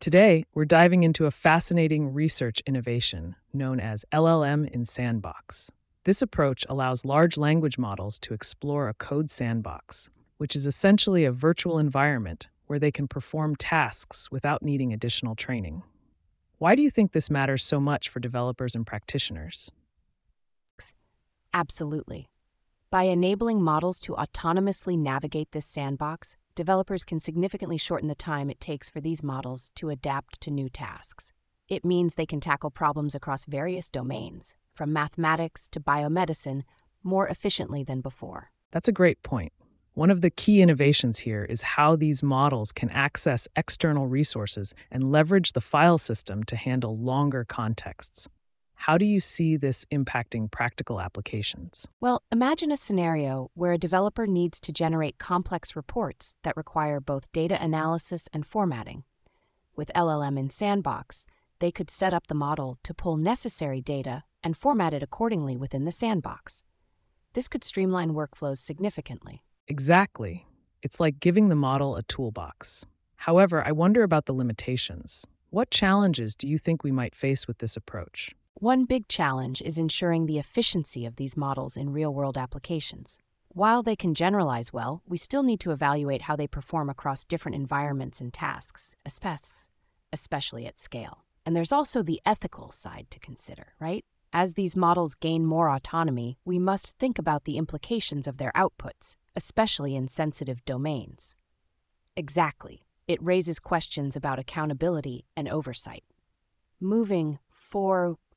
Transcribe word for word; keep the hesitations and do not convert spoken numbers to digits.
Today, we're diving into a fascinating research innovation known as L L M in Sandbox. This approach allows large language models to explore a code sandbox, which is essentially a virtual environment where they can perform tasks without needing additional training. Why do you think this matters so much for developers and practitioners? Absolutely. By enabling models to autonomously navigate this sandbox, developers can significantly shorten the time it takes for these models to adapt to new tasks. It means they can tackle problems across various domains, from mathematics to biomedicine, more efficiently than before. That's a great point. One of the key innovations here is how these models can access external resources and leverage the file system to handle longer contexts. How do you see this impacting practical applications? Well, imagine a scenario where a developer needs to generate complex reports that require both data analysis and formatting. With L L M in Sandbox, they could set up the model to pull necessary data and format it accordingly within the sandbox. This could streamline workflows significantly. Exactly. It's like giving the model a toolbox. However, I wonder about the limitations. What challenges do you think we might face with this approach? One big challenge is ensuring the efficiency of these models in real-world applications. While they can generalize well, we still need to evaluate how they perform across different environments and tasks, espec- especially at scale. And there's also the ethical side to consider, right? As these models gain more autonomy, we must think about the implications of their outputs, especially in sensitive domains. Exactly. It raises questions about accountability and oversight. Moving forward,